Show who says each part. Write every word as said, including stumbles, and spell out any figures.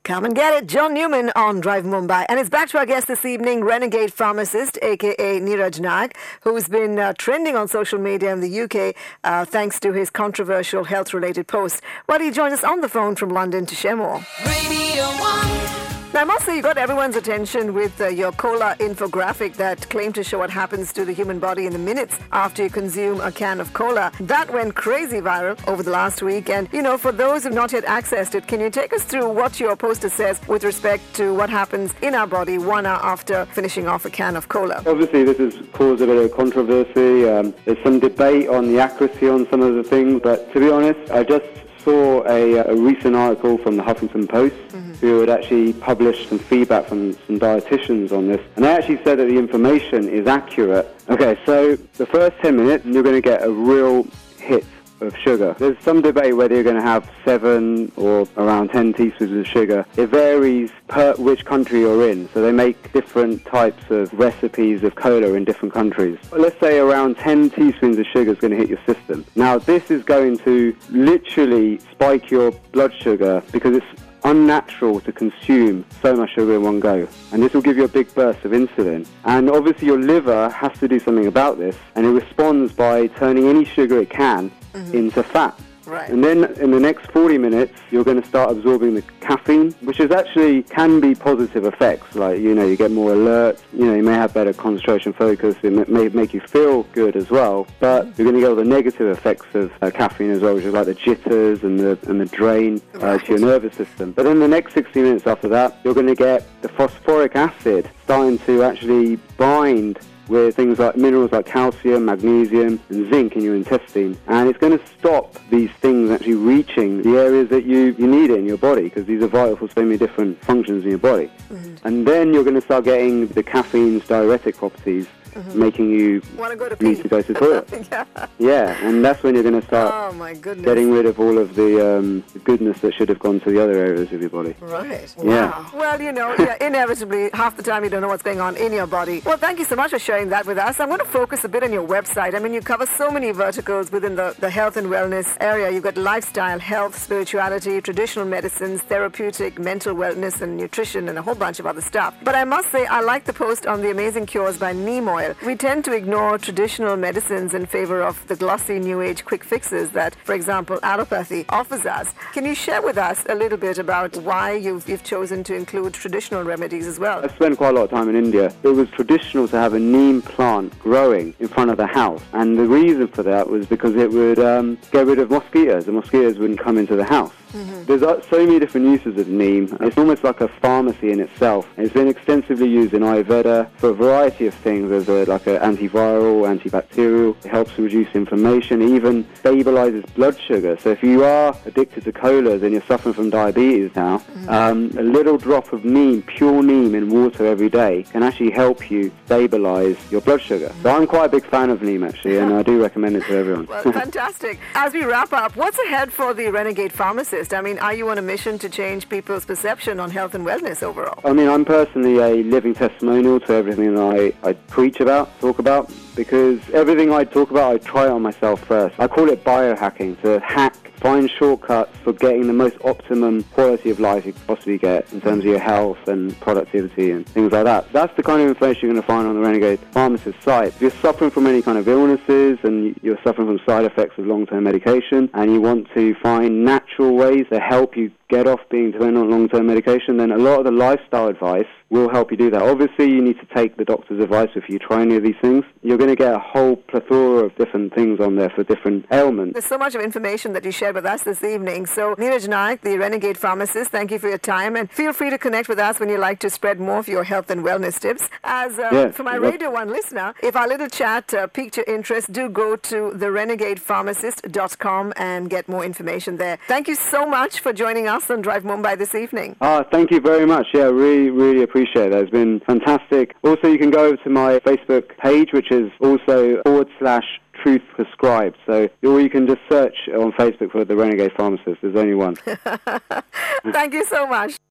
Speaker 1: Come and get it. John Newman on Drive Mumbai. And it's back to our guest this evening, renegade pharmacist, a k a. Neeraj Nayak, who's been uh, trending on social media in the U K uh, thanks to his controversial health-related posts. Well, he joins us on the phone from London to share more. Radio One. Now, I must say you got everyone's attention with uh, your cola infographic that claimed to show what happens to the human body in the minutes after you consume a can of cola. That went crazy viral over the last week. And, you know, for those who've not yet accessed it, can you take us through what your poster says with respect to what happens in our body one hour after finishing off a can of cola?
Speaker 2: Obviously, this has caused a bit of controversy. Um, there's some debate on the accuracy on some of the things. But to be honest, I just saw a, a recent article from the Huffington Post mm-hmm. who had actually published some feedback from some dietitians on this, and they actually said that the information is accurate. Okay, so the first ten minutes you're going to get a real hit of sugar. There's some debate whether you're going to have seven or around ten teaspoons of sugar. It varies per which country you're in, so they make different types of recipes of cola in different countries. Let's say around ten teaspoons of sugar is going to hit your system. Now, this is going to literally spike your blood sugar because it's unnatural to consume so much sugar in one go, and this will give you a big burst of insulin, and obviously your liver has to do something about this, and it responds by turning any sugar it can mm-hmm. into fat.
Speaker 1: Right.
Speaker 2: And then in the next forty minutes, you're going to start absorbing the caffeine, which is actually can be positive effects. Like, you know, you get more alert, you know, you may have better concentration focus, it may make you feel good as well, but you're going to get all the negative effects of uh, caffeine as well, which is like the jitters and the and the drain uh, right. to your nervous system. But then the next sixty minutes after that, you're going to get the phosphoric acid starting to actually bind with things like minerals like calcium, magnesium and zinc in your intestine, and it's going to stop these things actually reaching the areas that you, you need it in your body, because these are vital for so many different functions in your body. Mm-hmm. And then you're going to start getting the caffeine's diuretic properties, mm-hmm. making you
Speaker 1: want to go to
Speaker 2: need
Speaker 1: pee.
Speaker 2: to go to the toilet.
Speaker 1: yeah.
Speaker 2: yeah, and that's when you're going to start
Speaker 1: oh, my goodness.
Speaker 2: getting rid of all of the, um, the goodness that should have gone to the other areas of your body.
Speaker 1: Right.
Speaker 2: Yeah.
Speaker 1: Wow. Well, you know, yeah, inevitably, half the time you don't know what's going on in your body. Well, thank you so much for sharing that with us. I'm going to focus a bit on your website. I mean, you cover so many verticals within the, the health and wellness area. You've got lifestyle, health, spirituality, traditional medicines, therapeutic, mental wellness, and nutrition, and a whole bunch of other stuff. But I must say, I like the post on the amazing cures by neem oil. We tend to ignore traditional medicines in favor of the glossy new age quick fixes that, for example, allopathy offers us. Can you share with us a little bit about why you've, you've chosen to include traditional remedies as well?
Speaker 2: I spent quite a lot of time in India. It was traditional to have a neem plant growing in front of the house, and the reason for that was because it would um, get rid of mosquitoes. The mosquitoes wouldn't come into the house. Mm-hmm. There's uh, so many different uses of neem. It's almost like a pharmacy in itself. It's been extensively used in Ayurveda for a variety of things, as a, like an antiviral, antibacterial. It helps reduce inflammation. It even stabilizes blood sugar. So if you are addicted to colas and you're suffering from diabetes now, mm-hmm. um, a little drop of neem, pure neem in water every day can actually help you stabilize your blood sugar. Mm-hmm. So I'm quite a big fan of neem, actually, and I do recommend it to everyone.
Speaker 1: Well, fantastic. As we wrap up, what's ahead for the Renegade Pharmacist? I mean, are you on a mission to change people's perception on health and wellness overall?
Speaker 2: I mean, I'm personally a living testimonial to everything that I, I preach about, talk about, because everything I talk about, I try it on myself first. I call it biohacking, to hack, find shortcuts for getting the most optimum quality of life you can possibly get in terms of your health and productivity and things like that. That's the kind of information you're going to find on the Renegade Pharmacist site. If you're suffering from any kind of illnesses and you're suffering from side effects of long-term medication and you want to find natural ways to help you get off being dependent on long-term medication, then a lot of the lifestyle advice will help you do that. Obviously, you need to take the doctor's advice if you try any of these things. You're going to get a whole plethora of different things on there for different ailments.
Speaker 1: There's so much of information that you shared with us this evening. So, Neeraj Nayak, the Renegade Pharmacist, thank you for your time, and feel free to connect with us when you like to spread more of your health and wellness tips. As uh,
Speaker 2: yeah,
Speaker 1: for my Radio One listener, if our little chat uh, piqued your interest, do go to the renegade pharmacist dot com and get more information there. Thank you so much for joining us on Drive Mumbai this evening.
Speaker 2: Ah, thank you very much. Yeah, really, really appreciate that. It's been fantastic. Also, you can go over to my Facebook page, which is also forward slash truth prescribed. So, or you can just search on Facebook for the Renegade Pharmacist. There's only one.
Speaker 1: Thank you so much.